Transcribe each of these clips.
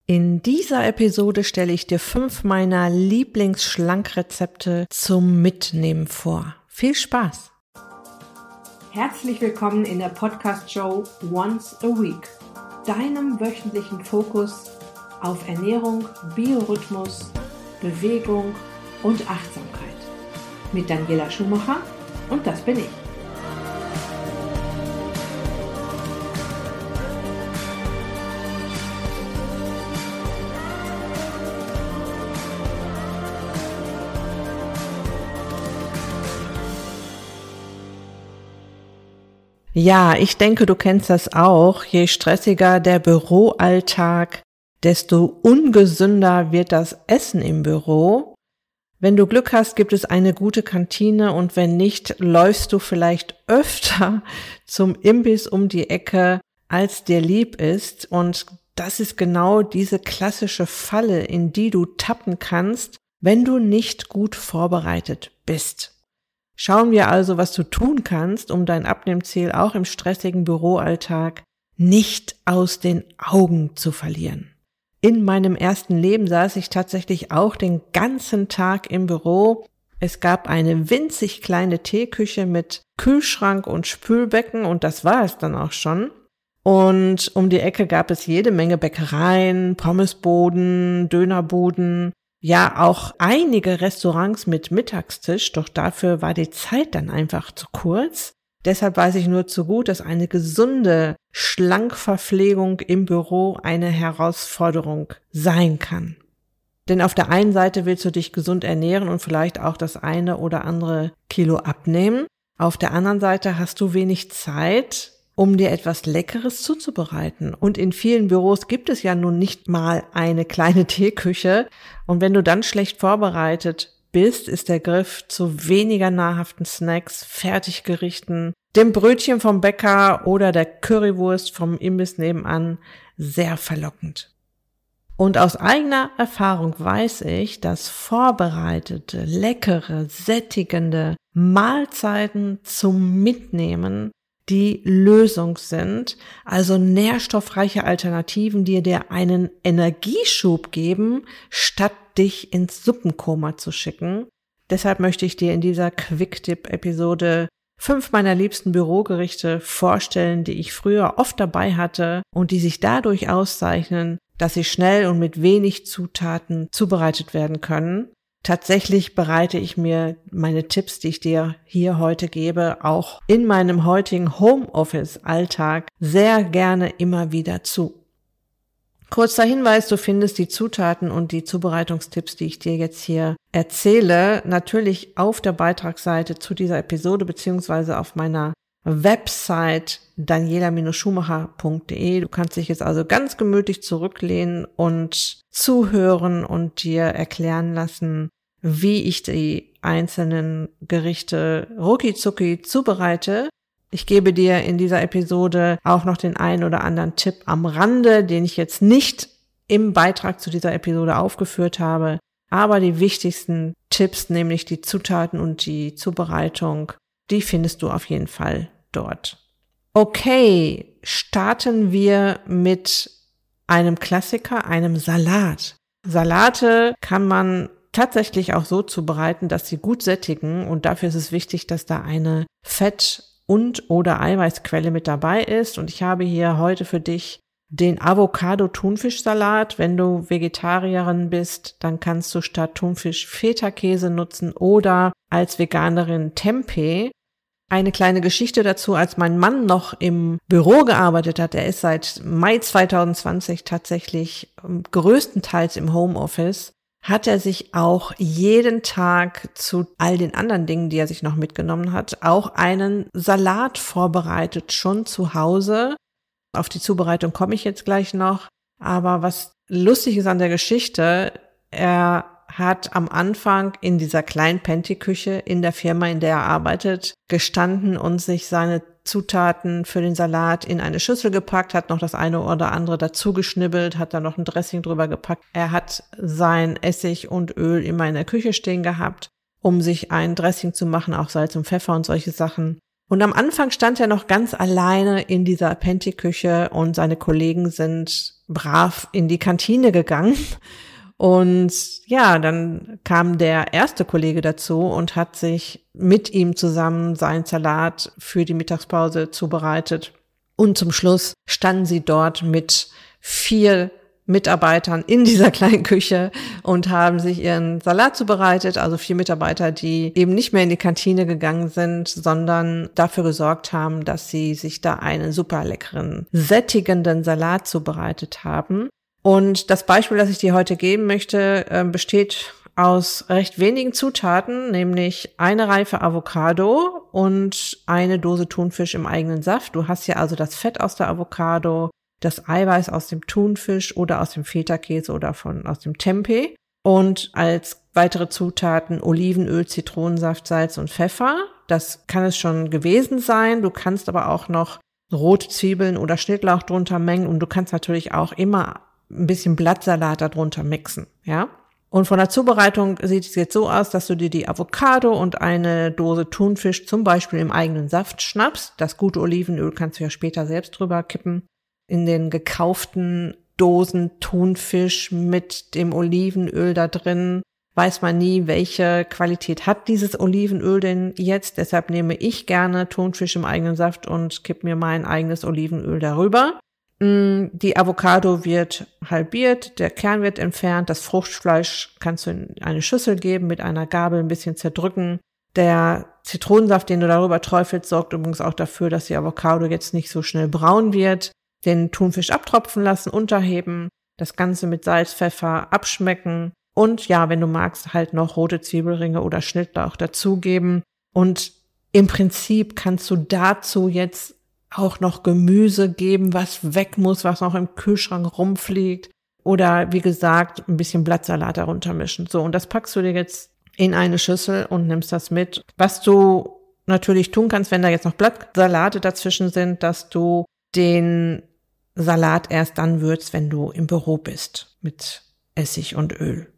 In dieser Episode stelle ich dir 5 meiner Lieblingsschlankrezepte zum Mitnehmen vor. Viel Spaß! Herzlich willkommen in der Podcast-Show Once a Week, deinem wöchentlichen Fokus auf Ernährung, Biorhythmus, Bewegung und Achtsamkeit. Mit Daniela Schumacher und das bin ich. Ja, ich denke, du kennst das auch. Je stressiger der Büroalltag, desto ungesünder wird das Essen im Büro. Wenn du Glück hast, gibt es eine gute Kantine und wenn nicht, läufst du vielleicht öfter zum Imbiss um die Ecke, als dir lieb ist. Und das ist genau diese klassische Falle, in die du tappen kannst, wenn du nicht gut vorbereitet bist. Schauen wir also, was du tun kannst, um dein Abnehmziel auch im stressigen Büroalltag nicht aus den Augen zu verlieren. In meinem ersten Leben saß ich tatsächlich auch den ganzen Tag im Büro. Es gab eine winzig kleine Teeküche mit Kühlschrank und Spülbecken und das war es dann auch schon. Und um die Ecke gab es jede Menge Bäckereien, Pommesbuden, Dönerbuden. Ja, auch einige Restaurants mit Mittagstisch, doch dafür war die Zeit dann einfach zu kurz. Deshalb weiß ich nur zu gut, dass eine gesunde Schlankverpflegung im Büro eine Herausforderung sein kann. Denn auf der einen Seite willst du dich gesund ernähren und vielleicht auch das eine oder andere Kilo abnehmen. Auf der anderen Seite hast du wenig Zeit, um dir etwas Leckeres zuzubereiten. Und in vielen Büros gibt es ja nun nicht mal eine kleine Teeküche. Und wenn du dann schlecht vorbereitet bist, ist der Griff zu weniger nahrhaften Snacks, Fertiggerichten, dem Brötchen vom Bäcker oder der Currywurst vom Imbiss nebenan sehr verlockend. Und aus eigener Erfahrung weiß ich, dass vorbereitete, leckere, sättigende Mahlzeiten zum Mitnehmen die Lösung sind, also nährstoffreiche Alternativen, die dir einen Energieschub geben, statt dich ins Suppenkoma zu schicken. Deshalb möchte ich dir in dieser Quick-Tip-Episode 5 meiner liebsten Bürogerichte vorstellen, die ich früher oft dabei hatte und die sich dadurch auszeichnen, dass sie schnell und mit wenig Zutaten zubereitet werden können. Tatsächlich bereite ich mir meine Tipps, die ich dir hier heute gebe, auch in meinem heutigen Homeoffice-Alltag sehr gerne immer wieder zu. Kurzer Hinweis, du findest die Zutaten und die Zubereitungstipps, die ich dir jetzt hier erzähle, natürlich auf der Beitragsseite zu dieser Episode beziehungsweise auf meiner Website daniela-schumacher.de. Du kannst dich jetzt also ganz gemütlich zurücklehnen und zuhören und dir erklären lassen, wie ich die einzelnen Gerichte rucki-zucki zubereite. Ich gebe dir in dieser Episode auch noch den einen oder anderen Tipp am Rande, den ich jetzt nicht im Beitrag zu dieser Episode aufgeführt habe, aber die wichtigsten Tipps, nämlich die Zutaten und die Zubereitung, die findest du auf jeden Fall dort. Okay, starten wir mit einem Klassiker, einem Salat. Salate kann man tatsächlich auch so zubereiten, dass sie gut sättigen und dafür ist es wichtig, dass da eine Fett- und oder Eiweißquelle mit dabei ist und ich habe hier heute für dich den Avocado-Thunfischsalat. Wenn du Vegetarierin bist, dann kannst du statt Thunfisch Feta-Käse nutzen oder als Veganerin Tempeh. Eine kleine Geschichte dazu, als mein Mann noch im Büro gearbeitet hat, er ist seit Mai 2020 tatsächlich größtenteils im Homeoffice, hat er sich auch jeden Tag zu all den anderen Dingen, die er sich noch mitgenommen hat, auch einen Salat vorbereitet, schon zu Hause. Auf die Zubereitung komme ich jetzt gleich noch. Aber was lustig ist an der Geschichte, er hat am Anfang in dieser kleinen Penti-Küche in der Firma, in der er arbeitet, gestanden und sich seine Zutaten für den Salat in eine Schüssel gepackt, hat noch das eine oder andere dazu geschnibbelt, hat da noch ein Dressing drüber gepackt. Er hat sein Essig und Öl immer in der Küche stehen gehabt, um sich ein Dressing zu machen, auch Salz und Pfeffer und solche Sachen. Und am Anfang stand er noch ganz alleine in dieser Penty-Küche und seine Kollegen sind brav in die Kantine gegangen. Und ja, dann kam der erste Kollege dazu und hat sich mit ihm zusammen seinen Salat für die Mittagspause zubereitet. Und zum Schluss standen sie dort mit 4 Mitarbeitern in dieser kleinen Küche und haben sich ihren Salat zubereitet. Also 4 Mitarbeiter, die eben nicht mehr in die Kantine gegangen sind, sondern dafür gesorgt haben, dass sie sich da einen super leckeren, sättigenden Salat zubereitet haben. Und das Beispiel, das ich dir heute geben möchte, besteht aus recht wenigen Zutaten, nämlich eine reife Avocado und eine Dose Thunfisch im eigenen Saft. Du hast hier also das Fett aus der Avocado, das Eiweiß aus dem Thunfisch oder aus dem Feta-Käse oder aus dem Tempeh. Und als weitere Zutaten Olivenöl, Zitronensaft, Salz und Pfeffer. Das kann es schon gewesen sein. Du kannst aber auch noch rote Zwiebeln oder Schnittlauch drunter mengen und du kannst natürlich auch immer ein bisschen Blattsalat darunter mixen, ja. Und von der Zubereitung sieht es jetzt so aus, dass du dir die Avocado und eine Dose Thunfisch zum Beispiel im eigenen Saft schnappst. Das gute Olivenöl kannst du ja später selbst drüber kippen. In den gekauften Dosen Thunfisch mit dem Olivenöl da drin weiß man nie, welche Qualität hat dieses Olivenöl denn jetzt. Deshalb nehme ich gerne Thunfisch im eigenen Saft und kipp mir mein eigenes Olivenöl darüber. Die Avocado wird halbiert, der Kern wird entfernt, das Fruchtfleisch kannst du in eine Schüssel geben, mit einer Gabel ein bisschen zerdrücken. Der Zitronensaft, den du darüber träufelst, sorgt übrigens auch dafür, dass die Avocado jetzt nicht so schnell braun wird. Den Thunfisch abtropfen lassen, unterheben, das Ganze mit Salz, Pfeffer abschmecken und ja, wenn du magst, halt noch rote Zwiebelringe oder Schnittlauch dazugeben. Und im Prinzip kannst du dazu jetzt auch noch Gemüse geben, was weg muss, was noch im Kühlschrank rumfliegt. Oder wie gesagt, ein bisschen Blattsalat darunter mischen. So, und das packst du dir jetzt in eine Schüssel und nimmst das mit. Was du natürlich tun kannst, wenn da jetzt noch Blattsalate dazwischen sind, dass du den Salat erst dann würzt, wenn du im Büro bist, mit Essig und Öl.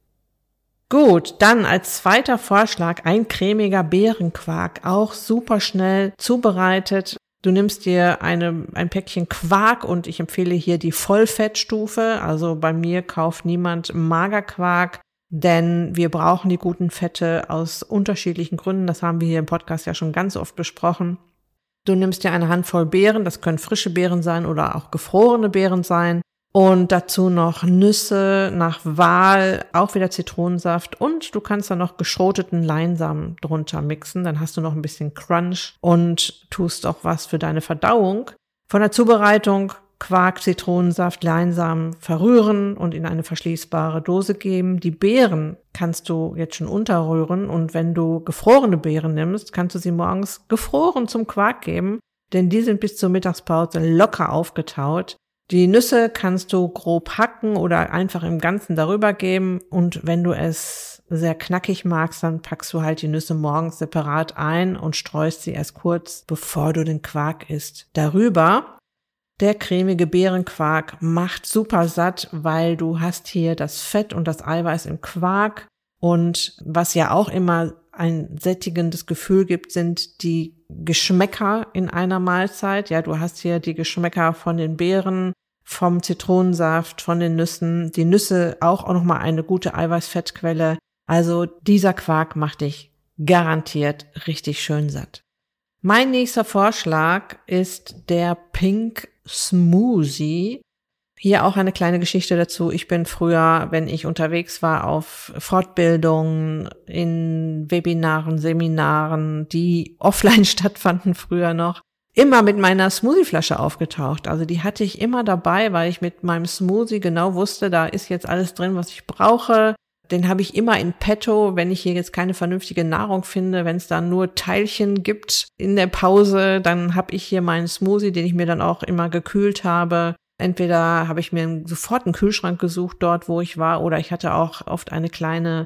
Gut, dann als zweiter Vorschlag ein cremiger Beerenquark, auch super schnell zubereitet. Du nimmst dir ein Päckchen Quark und ich empfehle hier die Vollfettstufe. Also bei mir kauft niemand Magerquark, denn wir brauchen die guten Fette aus unterschiedlichen Gründen. Das haben wir hier im Podcast ja schon ganz oft besprochen. Du nimmst dir eine Handvoll Beeren, das können frische Beeren sein oder auch gefrorene Beeren sein. Und dazu noch Nüsse nach Wahl, auch wieder Zitronensaft und du kannst da noch geschroteten Leinsamen drunter mixen. Dann hast du noch ein bisschen Crunch und tust auch was für deine Verdauung. Von der Zubereitung Quark, Zitronensaft, Leinsamen verrühren und in eine verschließbare Dose geben. Die Beeren kannst du jetzt schon unterrühren und wenn du gefrorene Beeren nimmst, kannst du sie morgens gefroren zum Quark geben, denn die sind bis zur Mittagspause locker aufgetaut. Die Nüsse kannst du grob hacken oder einfach im Ganzen darüber geben und wenn du es sehr knackig magst, dann packst du halt die Nüsse morgens separat ein und streust sie erst kurz, bevor du den Quark isst, darüber. Der cremige Beerenquark macht super satt, weil du hast hier das Fett und das Eiweiß im Quark und was ja auch immer ein sättigendes Gefühl gibt, sind die Geschmäcker in einer Mahlzeit. Ja, du hast hier die Geschmäcker von den Beeren, vom Zitronensaft, von den Nüssen. Die Nüsse auch nochmal eine gute Eiweißfettquelle. Also dieser Quark macht dich garantiert richtig schön satt. Mein nächster Vorschlag ist der Pink Smoothie. Hier auch eine kleine Geschichte dazu. Ich bin früher, wenn ich unterwegs war auf Fortbildungen, in Webinaren, Seminaren, die offline stattfanden früher noch, immer mit meiner Smoothie-Flasche aufgetaucht. Also die hatte ich immer dabei, weil ich mit meinem Smoothie genau wusste, da ist jetzt alles drin, was ich brauche. Den habe ich immer in petto, wenn ich hier jetzt keine vernünftige Nahrung finde, wenn es da nur Teilchen gibt in der Pause, dann habe ich hier meinen Smoothie, den ich mir dann auch immer gekühlt habe. Entweder habe ich mir sofort einen Kühlschrank gesucht dort, wo ich war, oder ich hatte auch oft eine kleine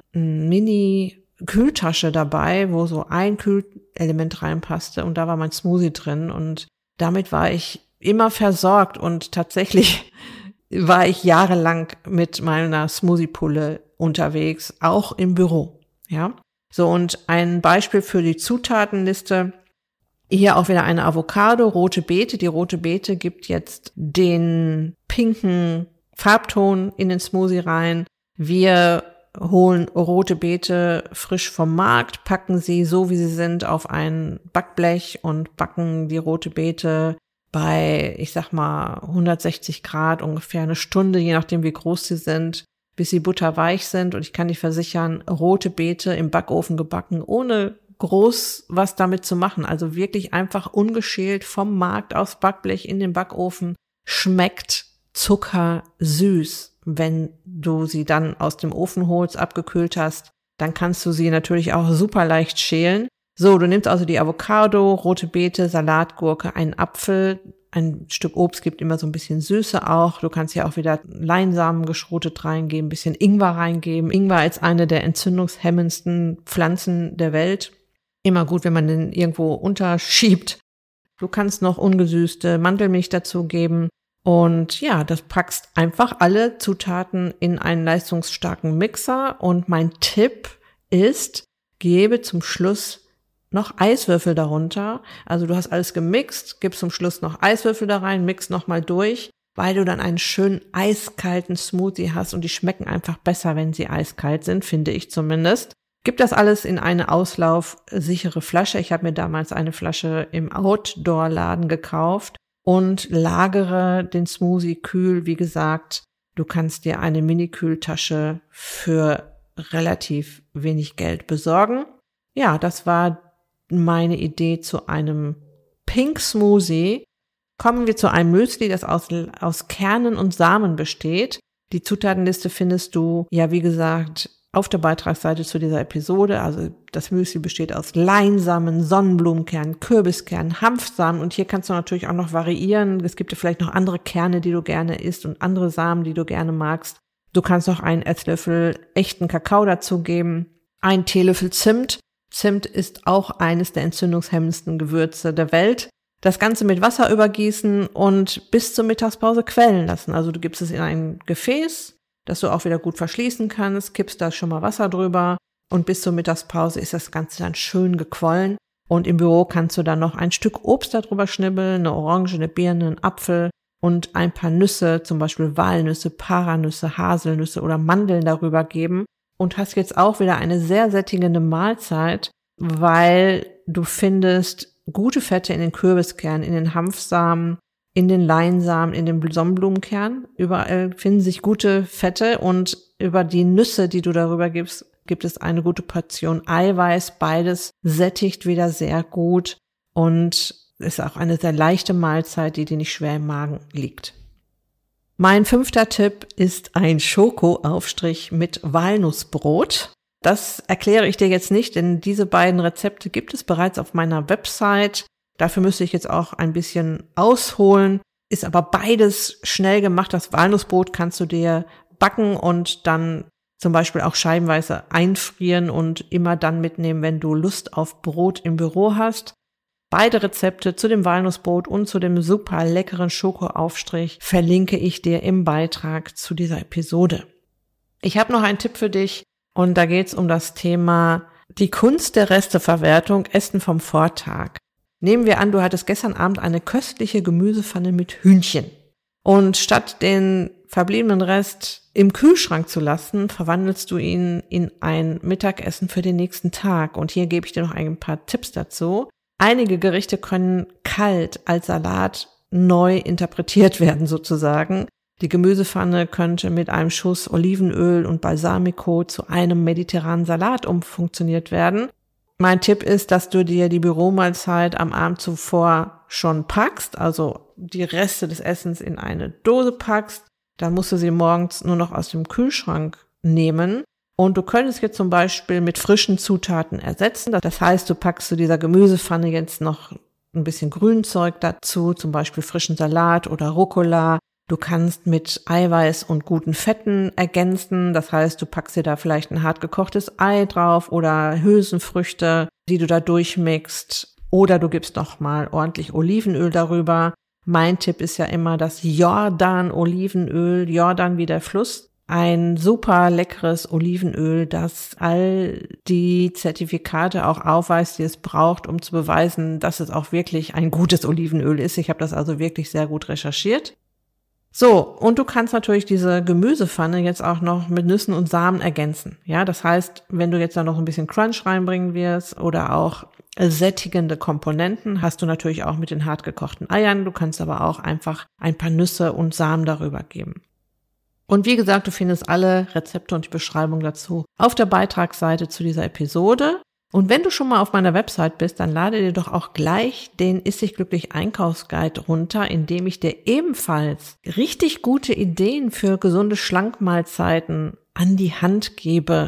Mini-Kühltasche dabei, wo so ein Kühlelement reinpasste und da war mein Smoothie drin und damit war ich immer versorgt und tatsächlich war ich jahrelang mit meiner Smoothie-Pulle unterwegs, auch im Büro, ja. So, und ein Beispiel für die Zutatenliste. Hier auch wieder eine Avocado, rote Beete. Die rote Beete gibt jetzt den pinken Farbton in den Smoothie rein. Wir holen rote Beete frisch vom Markt, packen sie so wie sie sind auf ein Backblech und backen die rote Beete bei, ich sag mal, 160 Grad ungefähr eine Stunde, je nachdem wie groß sie sind, bis sie butterweich sind. Und ich kann dir versichern, rote Beete im Backofen gebacken, ohne groß was damit zu machen. Also wirklich einfach ungeschält vom Markt aufs Backblech in den Backofen. Schmeckt zuckersüß. Wenn du sie dann aus dem Ofen holst, abgekühlt hast, dann kannst du sie natürlich auch super leicht schälen. So, du nimmst also die Avocado, rote Beete, Salatgurke, einen Apfel, ein Stück Obst gibt immer so ein bisschen Süße auch. Du kannst hier auch wieder Leinsamen geschrotet reingeben, ein bisschen Ingwer reingeben. Ingwer ist eine der entzündungshemmendsten Pflanzen der Welt. Immer gut, wenn man den irgendwo unterschiebt. Du kannst noch ungesüßte Mandelmilch dazu geben. Und ja, das packst einfach alle Zutaten in einen leistungsstarken Mixer. Und mein Tipp ist, gebe zum Schluss noch Eiswürfel darunter. Also du hast alles gemixt, gibst zum Schluss noch Eiswürfel da rein, mix nochmal durch, weil du dann einen schönen eiskalten Smoothie hast und die schmecken einfach besser, wenn sie eiskalt sind, finde ich zumindest. Gib das alles in eine auslaufsichere Flasche. Ich habe mir damals eine Flasche im Outdoor-Laden gekauft und lagere den Smoothie kühl. Wie gesagt, du kannst dir eine Mini-Kühltasche für relativ wenig Geld besorgen. Ja, das war meine Idee zu einem Pink Smoothie. Kommen wir zu einem Müsli, das aus Kernen und Samen besteht. Die Zutatenliste findest du, ja wie gesagt, auf der Beitragsseite zu dieser Episode. Also das Müsli besteht aus Leinsamen, Sonnenblumenkernen, Kürbiskernen, Hanfsamen und hier kannst du natürlich auch noch variieren. Es gibt ja vielleicht noch andere Kerne, die du gerne isst und andere Samen, die du gerne magst. Du kannst noch einen Esslöffel echten Kakao dazugeben, einen Teelöffel Zimt. Zimt ist auch eines der entzündungshemmendsten Gewürze der Welt. Das Ganze mit Wasser übergießen und bis zur Mittagspause quellen lassen. Also du gibst es in ein Gefäß, das du auch wieder gut verschließen kannst, kippst da schon mal Wasser drüber und bis zur Mittagspause ist das Ganze dann schön gequollen. Und im Büro kannst du dann noch ein Stück Obst darüber schnibbeln, eine Orange, eine Birne, einen Apfel und ein paar Nüsse, zum Beispiel Walnüsse, Paranüsse, Haselnüsse oder Mandeln darüber geben. Und hast jetzt auch wieder eine sehr sättigende Mahlzeit, weil du findest gute Fette in den Kürbiskernen, in den Hanfsamen, in den Leinsamen, in den Sonnenblumenkern. Überall finden sich gute Fette und über die Nüsse, die du darüber gibst, gibt es eine gute Portion Eiweiß. Beides sättigt wieder sehr gut und ist auch eine sehr leichte Mahlzeit, die dir nicht schwer im Magen liegt. Mein 5. Tipp ist ein Schokoaufstrich mit Walnussbrot. Das erkläre ich dir jetzt nicht, denn diese beiden Rezepte gibt es bereits auf meiner Website. Dafür müsste ich jetzt auch ein bisschen ausholen. Ist aber beides schnell gemacht. Das Walnussbrot kannst du dir backen und dann zum Beispiel auch scheibenweise einfrieren und immer dann mitnehmen, wenn du Lust auf Brot im Büro hast. Beide Rezepte zu dem Walnussbrot und zu dem super leckeren Schokoaufstrich verlinke ich dir im Beitrag zu dieser Episode. Ich habe noch einen Tipp für dich und da geht es um das Thema die Kunst der Resteverwertung, Essen vom Vortag. Nehmen wir an, du hattest gestern Abend eine köstliche Gemüsepfanne mit Hühnchen und statt den verbliebenen Rest im Kühlschrank zu lassen, verwandelst du ihn in ein Mittagessen für den nächsten Tag und hier gebe ich dir noch ein paar Tipps dazu. Einige Gerichte können kalt als Salat neu interpretiert werden sozusagen. Die Gemüsepfanne könnte mit einem Schuss Olivenöl und Balsamico zu einem mediterranen Salat umfunktioniert werden. Mein Tipp ist, dass du dir die Büromahlzeit am Abend zuvor schon packst, also die Reste des Essens in eine Dose packst. Dann musst du sie morgens nur noch aus dem Kühlschrank nehmen. Und du könntest jetzt zum Beispiel mit frischen Zutaten ersetzen. Das heißt, du packst zu dieser Gemüsepfanne jetzt noch ein bisschen Grünzeug dazu, zum Beispiel frischen Salat oder Rucola. Du kannst mit Eiweiß und guten Fetten ergänzen. Das heißt, du packst dir da vielleicht ein hart gekochtes Ei drauf oder Hülsenfrüchte, die du da durchmixt. Oder du gibst noch mal ordentlich Olivenöl darüber. Mein Tipp ist ja immer das Jordan-Olivenöl, Jordan wie der Fluss. ein super leckeres Olivenöl, das all die Zertifikate auch aufweist, die es braucht, um zu beweisen, dass es auch wirklich ein gutes Olivenöl ist. Ich habe das also wirklich sehr gut recherchiert. So, und du kannst natürlich diese Gemüsepfanne jetzt auch noch mit Nüssen und Samen ergänzen. Ja, das heißt, wenn du jetzt da noch ein bisschen Crunch reinbringen wirst oder auch sättigende Komponenten, hast du natürlich auch mit den hart gekochten Eiern. Du kannst aber auch einfach ein paar Nüsse und Samen darüber geben. Und wie gesagt, du findest alle Rezepte und die Beschreibung dazu auf der Beitragsseite zu dieser Episode. Und wenn du schon mal auf meiner Website bist, dann lade dir doch auch gleich den Iss dich glücklich Einkaufsguide runter, in dem ich dir ebenfalls richtig gute Ideen für gesunde Schlankmahlzeiten an die Hand gebe.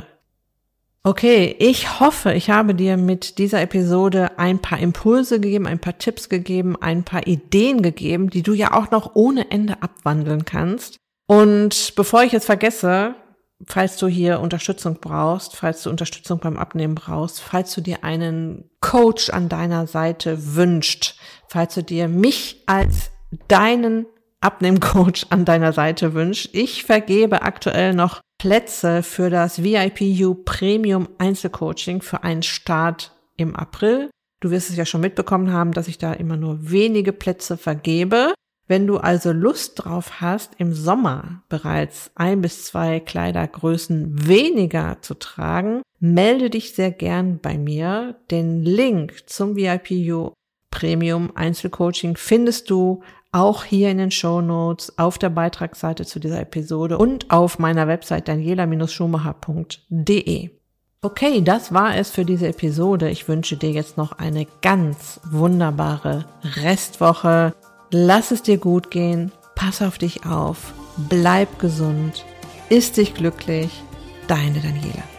Okay, ich hoffe, ich habe dir mit dieser Episode ein paar Impulse gegeben, ein paar Tipps gegeben, ein paar Ideen gegeben, die du ja auch noch ohne Ende abwandeln kannst. Und bevor ich jetzt vergesse, falls du hier Unterstützung brauchst, falls du Unterstützung beim Abnehmen brauchst, falls du dir einen Coach an deiner Seite wünscht, falls du dir mich als deinen Abnehmcoach an deiner Seite wünscht, ich vergebe aktuell noch Plätze für das VIPU Premium Einzelcoaching für einen Start im April. Du wirst es ja schon mitbekommen haben, dass ich da immer nur wenige Plätze vergebe. Wenn du also Lust drauf hast, im Sommer bereits 1 bis 2 Kleidergrößen weniger zu tragen, melde dich sehr gern bei mir. Den Link zum VIPU Premium Einzelcoaching findest du auch hier in den Shownotes, auf der Beitragsseite zu dieser Episode und auf meiner Website daniela-schumacher.de. Okay, das war es für diese Episode. Ich wünsche dir jetzt noch eine ganz wunderbare Restwoche. Lass es dir gut gehen, pass auf dich auf, bleib gesund, iss dich glücklich, deine Daniela.